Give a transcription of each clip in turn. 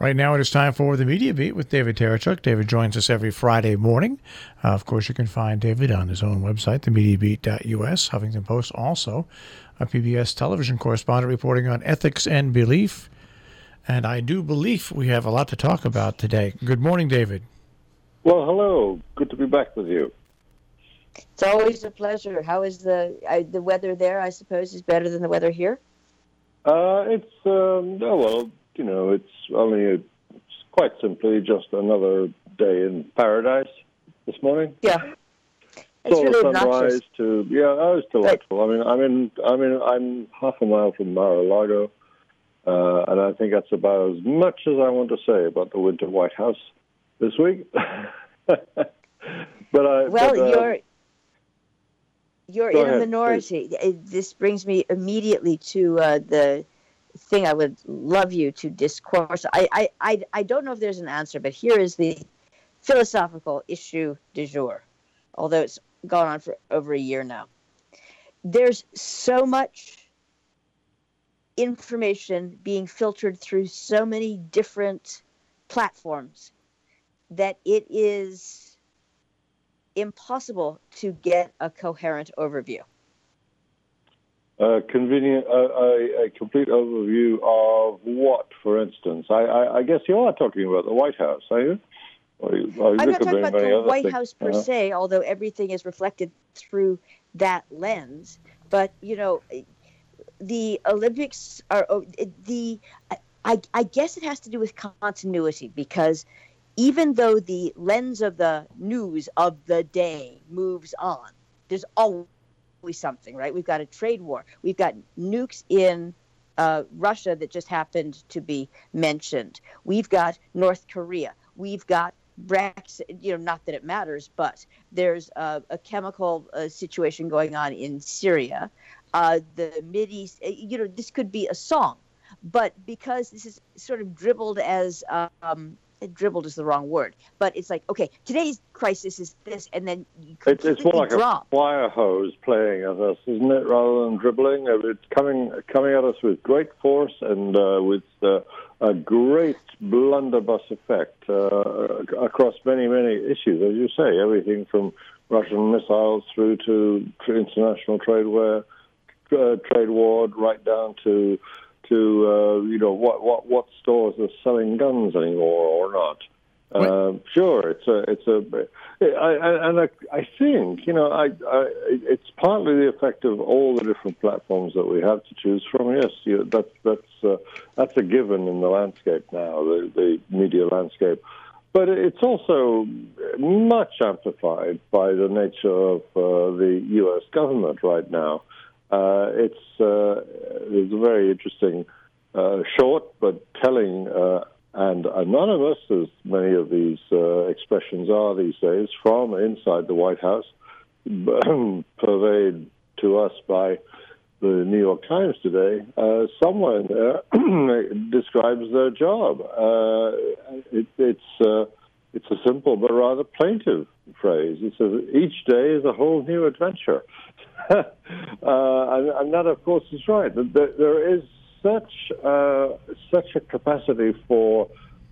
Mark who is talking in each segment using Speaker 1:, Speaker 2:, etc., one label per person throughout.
Speaker 1: Right now it is time for the Media Beat with David Terechuk. David joins us every Friday morning. Of course, you can find David on his own website, themediabeat.us. Huffington Post also, a PBS television correspondent reporting on ethics and belief. And I do believe we have a lot to talk about today. Good morning, David.
Speaker 2: Well, hello. Good to be back with you.
Speaker 3: It's always a pleasure. How is the weather there? I suppose is better than the weather here.
Speaker 2: It's quite simply just another day in paradise this morning.
Speaker 3: Yeah, it's
Speaker 2: Saw
Speaker 3: really
Speaker 2: the sunrise
Speaker 3: obnoxious.
Speaker 2: it's delightful. I'm half a mile from Mar-a-Lago, and I think that's about as much as I want to say about the Winter White House this week.
Speaker 3: You're in a minority. This brings me immediately to the thing I would love you to discourse. I don't know if there's an answer, but here is the philosophical issue du jour, although it's gone on for over a year now. There's so much information being filtered through so many different platforms that it is impossible to get a coherent overview.
Speaker 2: A complete overview of what, for instance? I guess you are talking about the White House, are you?
Speaker 3: I'm not talking about the White House per se, although everything is reflected through that lens. But, the Olympics are I guess it has to do with continuity, because even though the lens of the news of the day moves on, there's always something, right? We've got a trade war. We've got nukes in Russia that just happened to be mentioned. We've got North Korea. We've got Brexit, not that it matters, but there's a chemical situation going on in Syria. The Mideast, this could be a song, but because this is sort of dribbled as dribbled is the wrong word, but it's like, okay, today's crisis is this, and then you
Speaker 2: it's more like a fire hose playing at us, isn't it, rather than dribbling? It's coming at us with great force and with a great blunderbuss effect across many, many issues, as you say, everything from Russian missiles through to international trade war, right down to what stores are selling guns anymore or not. Sure, I think it's partly the effect of all the different platforms that we have to choose from. Yes, that's a given in the landscape now, the media landscape. But it's also much amplified by the nature of the U.S. government right now. It's a very interesting, short but telling and anonymous, as many of these expressions are these days, from inside the White House, purveyed to us by the New York Times today. Someone in there describes their job. It's a simple but rather plaintive phrase. It says, each day is a whole new adventure. And that, of course, is right. There is such a capacity for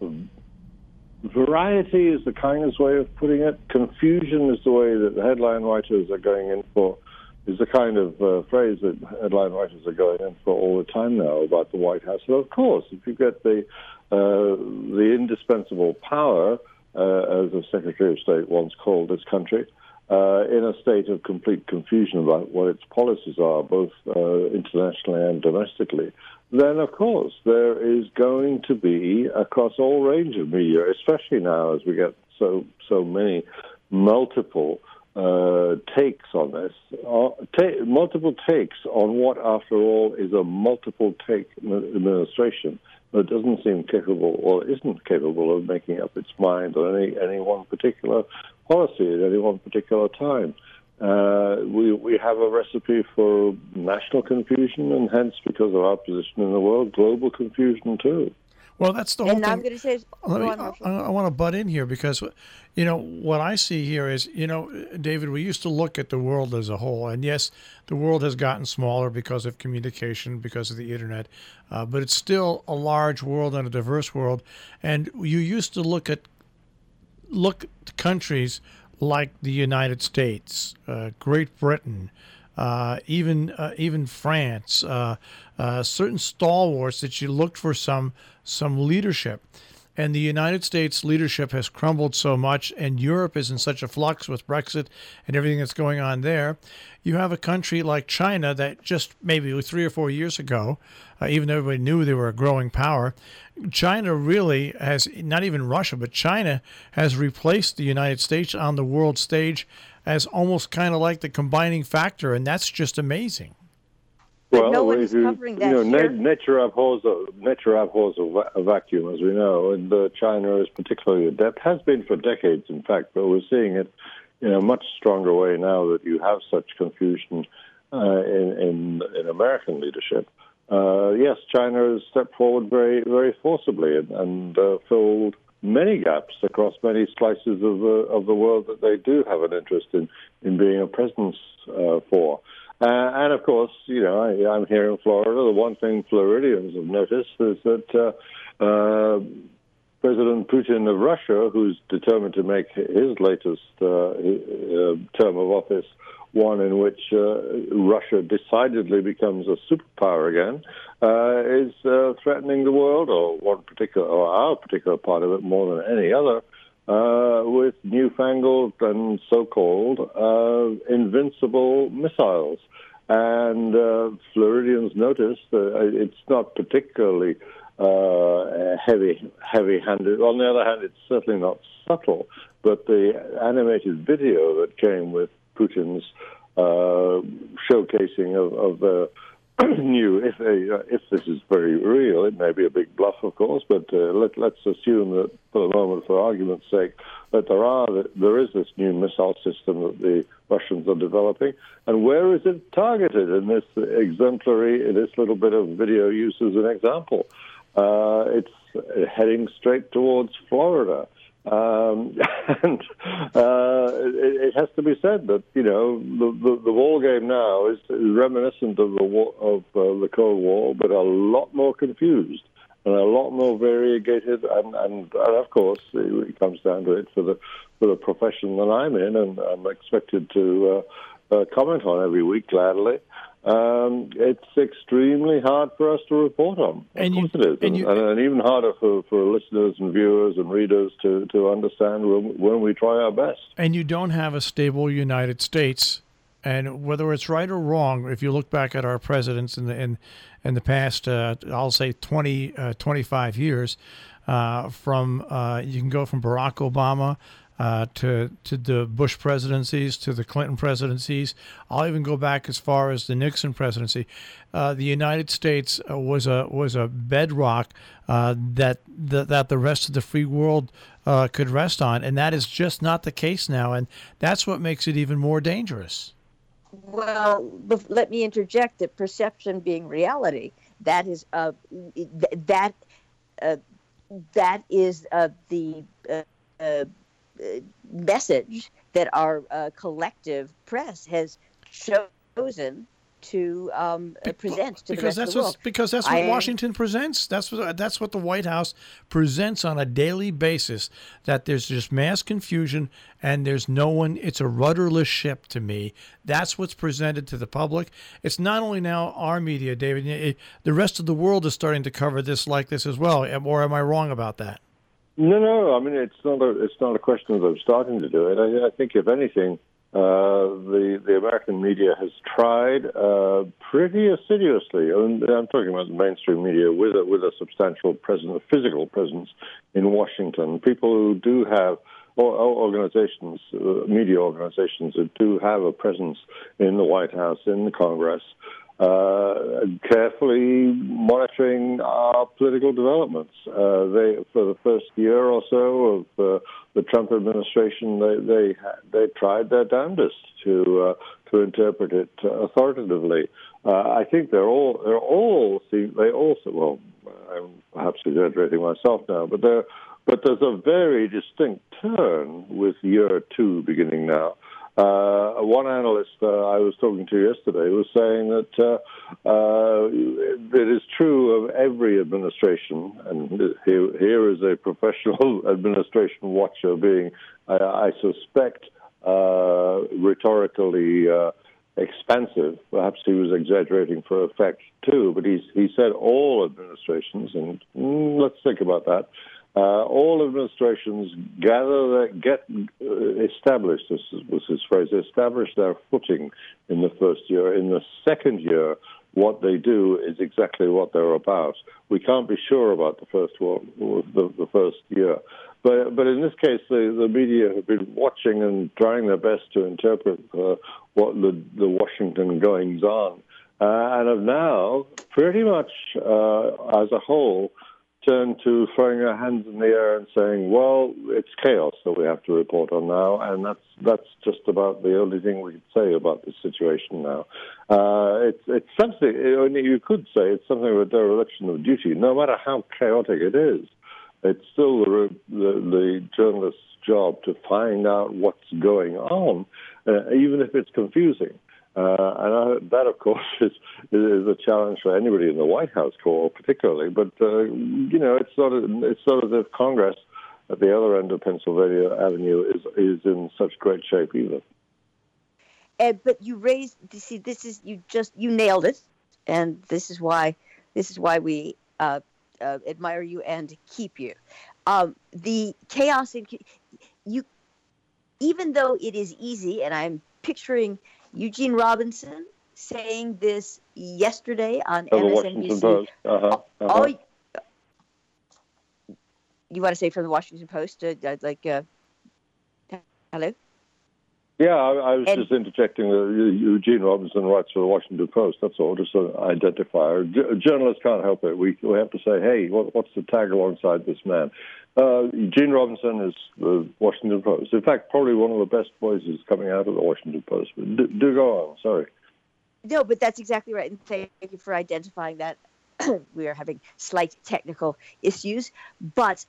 Speaker 2: variety is the kindest way of putting it. Confusion is the way that the headline writers are going in for, is the kind of phrase that headline writers are going in for all the time now about the White House. So, of course, if you get the indispensable power, as the Secretary of State once called this country, in a state of complete confusion about what its policies are, both internationally and domestically, then, of course, there is going to be, across all range of media, especially now as we get so many multiple takes on this, multiple takes on what, after all, is a multiple-take administration that doesn't seem capable or isn't capable of making up its mind on any one particular policy at any one particular time. We have a recipe for national confusion and hence, because of our position in the world, global confusion too.
Speaker 1: Well, that's the whole thing.
Speaker 3: And I'm going to say,
Speaker 1: I want to butt in here because, what I see here is, David, we used to look at the world as a whole. And yes, the world has gotten smaller because of communication, because of the internet. But it's still a large world and a diverse world. And you used to look at countries like the United States, Great Britain, even France, certain stalwarts that you looked for some leadership. And the United States leadership has crumbled so much, and Europe is in such a flux with Brexit and everything that's going on there. You have a country like China that just maybe 3 or 4 years ago, even though everybody knew they were a growing power, China really has, not even Russia, but China has replaced the United States on the world stage as almost kind of like the combining factor, and that's just amazing.
Speaker 2: Well, no one is covering that here. Nature abhors a vacuum, as we know, and China is particularly adept, has been for decades, in fact, but we're seeing it in a much stronger way now that you have such confusion in American leadership. Yes, China has stepped forward very, very forcibly and filled many gaps across many slices of the world that they do have an interest in being a presence for. And of course, I'm here in Florida. The one thing Floridians have noticed is that President Putin of Russia, who's determined to make his latest term of office one in which Russia decidedly becomes a superpower again, is threatening the world, or our particular part of it, more than any other, with newfangled and so-called invincible missiles. And Floridians notice that it's not particularly heavy-handed. On the other hand, it's certainly not subtle. But the animated video that came with Putin's showcasing of the new, if this is very real, it may be a big bluff, of course, but let's assume that, for the moment, for argument's sake, that there is this new missile system that the Russians are developing. And where is it targeted in this little bit of video use as an example? It's heading straight towards Florida. And it has to be said that the ball game now is reminiscent of the Cold War, but a lot more confused and a lot more variegated. And of course, it comes down to it for the profession that I'm in, and I'm expected to comment on every week gladly. It's extremely hard for us to report on. Of course it is. And even harder for listeners and viewers and readers to understand when we try our best.
Speaker 1: And you don't have a stable United States. And whether it's right or wrong, if you look back at our presidents in the past, I'll say 25 years, you can go from Barack Obama to the Bush presidencies, to the Clinton presidencies. I'll even go back as far as the Nixon presidency. The United States was a bedrock that the rest of the free world could rest on, and that is just not the case now, and that's what makes it even more dangerous.
Speaker 3: Well, let me interject that perception being reality. That is the message that our collective press has chosen to present to the rest of the world.
Speaker 1: Because that's what Washington presents. That's what the White House presents on a daily basis, that there's just mass confusion and there's no one. It's a rudderless ship to me. That's what's presented to the public. It's not only now our media, David. The rest of the world is starting to cover this like this as well. Or am I wrong about that?
Speaker 2: No. I mean, it's not a question of them starting to do it. I think, if anything, the American media has tried pretty assiduously. And I'm talking about the mainstream media with a substantial presence, a physical presence in Washington. People who do have, or organizations, media organizations that do have a presence in the White House, in the Congress, carefully monitoring our political developments. For the first year or so of the Trump administration, they tried their damnedest to to interpret it authoritatively. I think they all well, I'm perhaps exaggerating myself now, but there's a very distinct turn with year 2 beginning now. One analyst I was talking to yesterday was saying that it is true of every administration, and here is a professional administration watcher being, I suspect, rhetorically expansive. Perhaps he was exaggerating for effect too, but he said all administrations, and let's think about that. All administrations get established, this was his phrase, establish their footing in the first year. In the second year, what they do is exactly what they're about. We can't be sure about the first year. But in this case, the media have been watching and trying their best to interpret what the Washington goings-on, and have now pretty much, as a whole, turned to throwing their hands in the air and saying, well, it's chaos that we have to report on now, and that's just about the only thing we can say about this situation now. It's something, you could say it's something of a dereliction of duty, no matter how chaotic it is. It's still the journalist's job to find out what's going on, even if it's confusing. And that, of course, is a challenge for anybody in the White House Corps, particularly. But it's not as if Congress at the other end of Pennsylvania Avenue is in such great shape either.
Speaker 3: But you raised, you nailed it, and this is why we admire you and keep you. The chaos even though it is easy, and I'm picturing Eugene Robinson saying this yesterday on MSNBC. You want to say from the Washington Post? Hello?
Speaker 2: Yeah, I was just interjecting that Eugene Robinson writes for the Washington Post. That's all, just an identifier. Journalists can't help it. We have to say, hey, what's the tag alongside this man? Eugene Robinson is the Washington Post. In fact, probably one of the best voices coming out of the Washington Post. But do go on. Sorry.
Speaker 3: No, but that's exactly right. And thank you for identifying that. We are having slight technical issues. But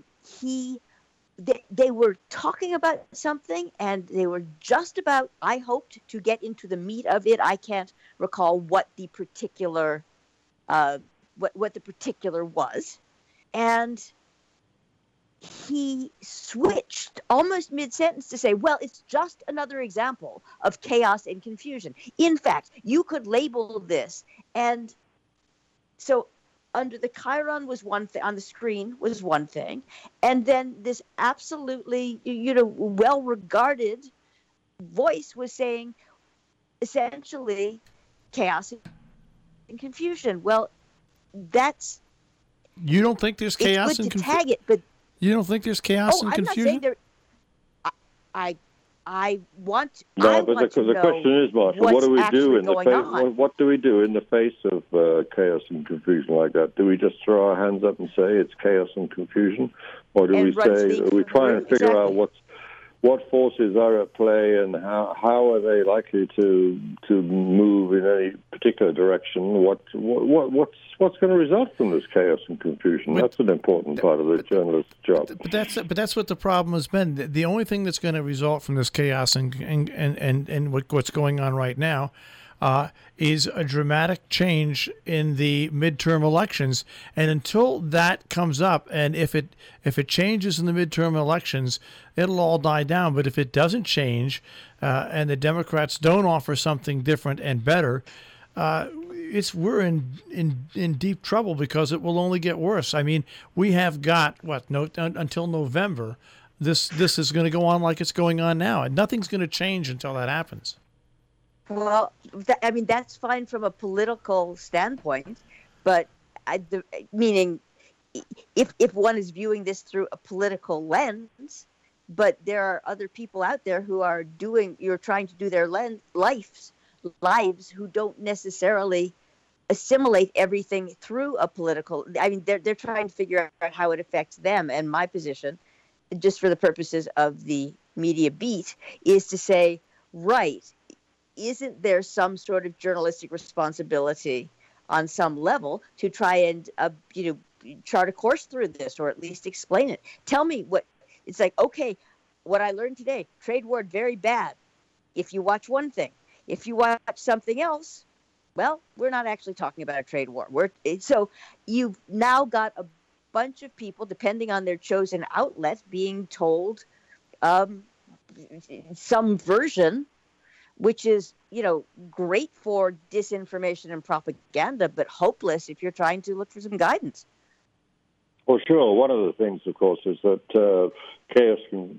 Speaker 3: they were talking about something, and they were just about, I hoped, to get into the meat of it. I can't recall what the particular what the particular was. And he switched almost mid-sentence to say, well, it's just another example of chaos and confusion. In fact, you could label this. And so under the chyron was one thing, on the screen was one thing. And then this absolutely, well-regarded voice was saying, essentially, chaos and confusion. Well, that's...
Speaker 1: You don't think there's chaos and confusion?
Speaker 3: Tag it, but...
Speaker 1: You don't think there's chaos and confusion?
Speaker 3: I'm not saying there... I want to
Speaker 2: the question is, Marcia, what do we do in the face? What do we do in the face of chaos and confusion like that? Do we just throw our hands up and say it's chaos and confusion, or do we try and figure out what forces are at play and how are they likely to move in any particular direction? What's going to result from this chaos and confusion? That's an important part of the journalist's job.
Speaker 1: But that's what the problem has been. The only thing that's going to result from this chaos and what's going on right now is a dramatic change in the midterm elections. And until that comes up, and if it changes in the midterm elections, it'll all die down. But if it doesn't change, and the Democrats don't offer something different and better, we're in deep trouble, because it will only get worse. I mean, we have got until November. This is going to go on like it's going on now, and nothing's going to change until that happens.
Speaker 3: Well, that's fine from a political standpoint, but meaning if one is viewing this through a political lens, but there are other people out there who are trying to do their lives who don't necessarily assimilate everything through a political. They're trying to figure out how it affects them. And my position, just for the purposes of the media beat, is to say, right, isn't there some sort of journalistic responsibility on some level to try and, chart a course through this, or at least explain it? Tell me what it's like. Okay, what I learned today, trade war, very bad. If you watch one thing, if you watch something else, well, we're not actually talking about a trade war. So you've now got a bunch of people, depending on their chosen outlet, being told some version, which is, great for disinformation and propaganda, but hopeless if you're trying to look for some guidance.
Speaker 2: Well, sure. One of the things, of course, is that chaos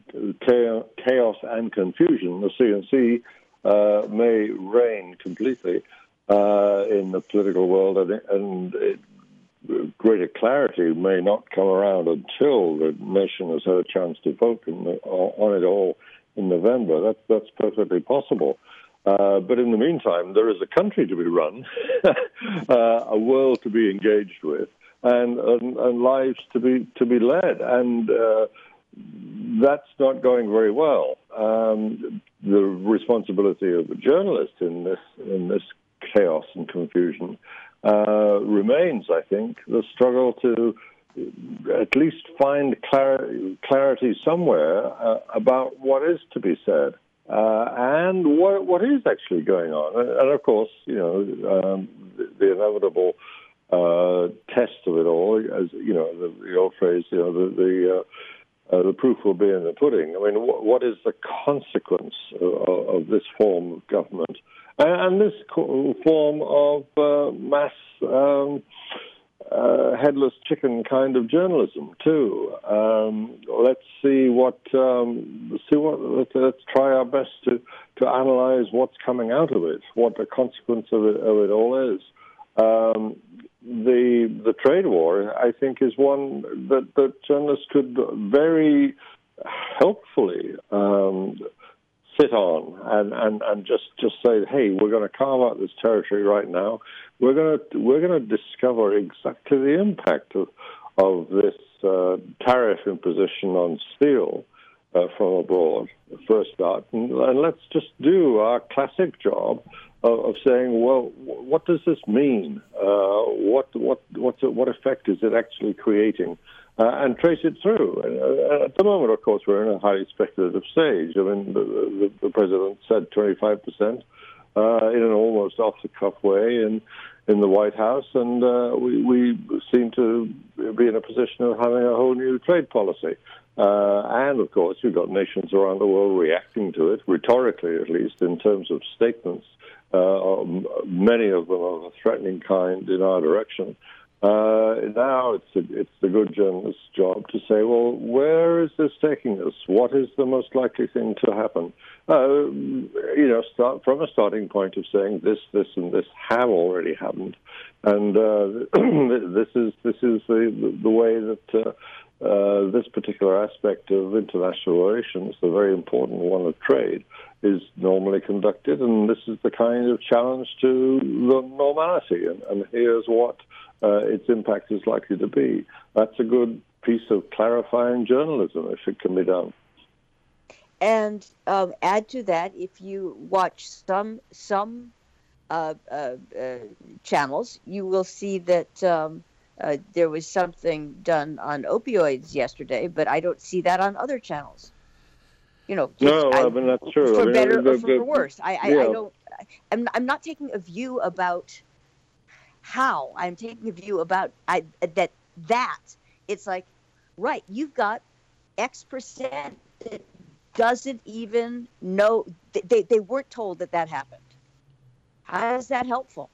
Speaker 2: and confusion, the CNC, may reign completely in the political world, and greater clarity may not come around until the nation has had a chance to vote on it all in November. That's perfectly possible. But in the meantime, there is a country to be run, a world to be engaged with, and lives to be led, and that's not going very well. The responsibility of the journalist in this chaos and confusion remains, I think, the struggle to at least find clarity somewhere about what is to be said and what is actually going on. And of course, the inevitable test of it all, as the old phrase, the proof will be in the pudding. I mean, what is the consequence of this form of government and this form of mass headless chicken kind of journalism too? Let's try our best to analyze what's coming out of it, what the consequence of it all is. The trade war, I think, is one that journalists could very helpfully sit on and just say, hey, we're going to carve out this territory right now. We're going to discover exactly the impact of this tariff imposition on steel from abroad for a start, and let's just do our classic job of saying, well, what does this mean? What effect is it actually creating? And trace it through. At the moment, of course, we're in a highly speculative stage. I mean, the president said 25% in an almost off-the-cuff way in the White House, and we seem to be in a position of having a whole new trade policy. And, of course, you've got nations around the world reacting to it, rhetorically at least, in terms of statements, many of them of a threatening kind in our direction. Now it's the good journalist's job to say, well, where is this taking us? What is the most likely thing to happen? Start from a starting point of saying this, and this have already happened, and this is the way that this particular aspect of international relations, the very important one of trade, is normally conducted, and this is the kind of challenge to the normality, and here's what its impact is likely to be. That's a good piece of clarifying journalism, if it can be done.
Speaker 3: And add to that, if you watch some channels, you will see that there was something done on opioids yesterday, but I don't see that on other channels.
Speaker 2: No, I mean, that's true.
Speaker 3: For better or for worse. I don't. I'm not taking a view about how. I'm taking a view about that. It's like, right, you've got X% that doesn't even know. They weren't told that happened. How is that helpful?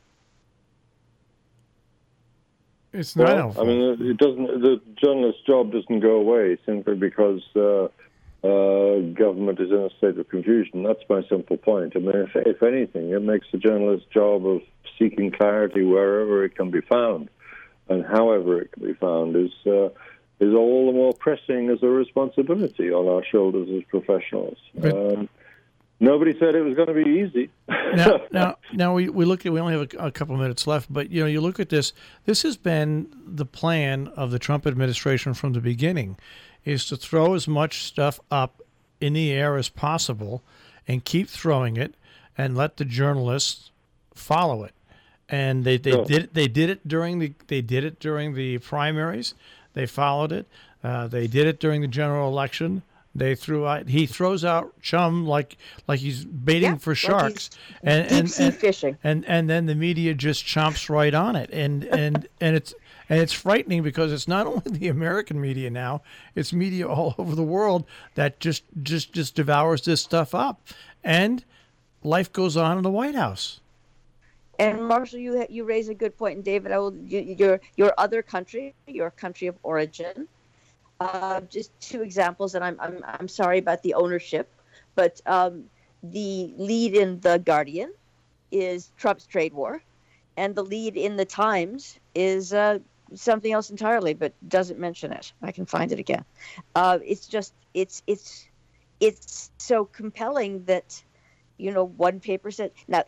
Speaker 1: It's not helpful.
Speaker 2: I mean, it doesn't. The journalist's job doesn't go away simply because government is in a state of confusion. That's my simple point. I mean, if anything, it makes the journalist's job of seeking clarity wherever it can be found, and however it can be found is all the more pressing as a responsibility on our shoulders as professionals. Nobody said it was going to be easy.
Speaker 1: Now we look at. We only have a couple of minutes left, but you look at this. This has been the plan of the Trump administration from the beginning, is to throw as much stuff up in the air as possible, and keep throwing it, and let the journalists follow it. And they did it during the primaries. They followed it. They did it during the general election. He throws out chum like he's baiting for sharks,
Speaker 3: like deep sea fishing,
Speaker 1: and then the media just chomps right on it, and it's frightening because it's not only the American media now, it's media all over the world that just devours this stuff up, and life goes on in the White House.
Speaker 3: And Marshall, you raise a good point, and David, your other country, your country of origin. Just two examples, and I'm sorry about the ownership, but the lead in The Guardian is Trump's trade war, and the lead in The Times is something else entirely, but doesn't mention it. I can find it again. It's so compelling that one paper said now.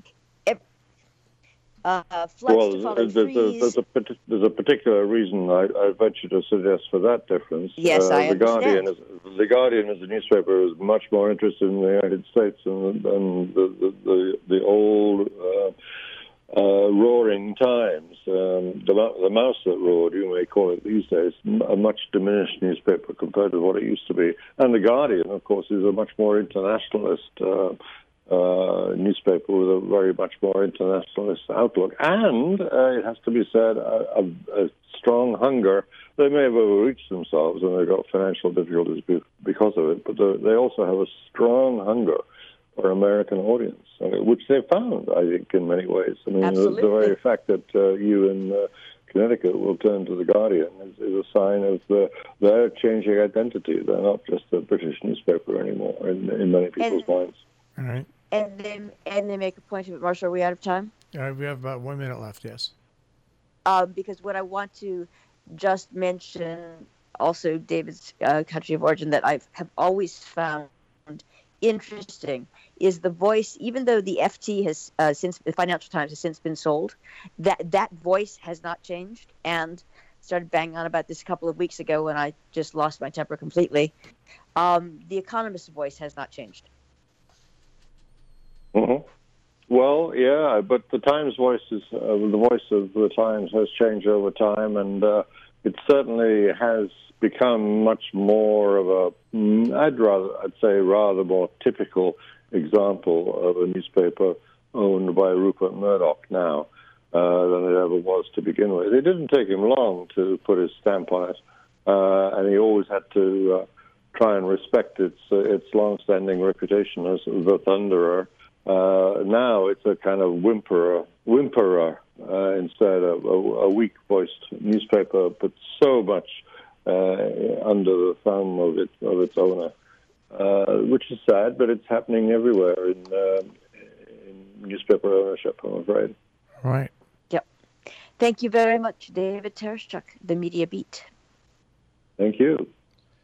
Speaker 2: There's a particular reason I venture to suggest for that difference.
Speaker 3: Yes, I understand.
Speaker 2: The Guardian as a newspaper is much more interested in the United States than the old roaring Times. The mouse that roared, you may call it these days, a much diminished newspaper compared to what it used to be. And the Guardian, of course, is a much more internationalist newspaper with a very much more internationalist outlook, and it has to be said, a strong hunger. They may have overreached themselves and they've got financial difficulties because of it, but they also have a strong hunger for American audience, which they've found, I think, in many ways. I mean, the very fact that you in Connecticut will turn to The Guardian is a sign of their changing identity. They're not just a British newspaper anymore in many people's minds.
Speaker 1: All right.
Speaker 3: And they make a point of it. Marshall, are we out of time?
Speaker 1: We have about 1 minute left, yes.
Speaker 3: Because what I want to just mention, also David's country of origin, that I have always found interesting, is the voice, even though the FT has, since the Financial Times has since been sold, that voice has not changed, and started banging on about this a couple of weeks ago when I just lost my temper completely. The Economist's voice has not changed.
Speaker 2: Mm-hmm. Well, yeah, but the Times voice is the voice of the Times has changed over time, and it certainly has become much more of I'd say rather more typical example of a newspaper owned by Rupert Murdoch now than it ever was to begin with. It didn't take him long to put his stamp on it, and he always had to try and respect its long-standing reputation as the Thunderer. Now it's a kind of whimperer instead of a weak-voiced newspaper, but so much under the thumb of its owner, which is sad, but it's happening everywhere in newspaper ownership, I'm afraid.
Speaker 1: Right.
Speaker 3: Yep. Thank you very much, David Tereshchuk, The Media Beat.
Speaker 2: Thank you.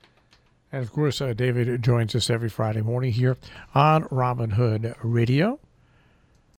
Speaker 1: And, of course, David joins us every Friday morning here on Robin Hood Radio.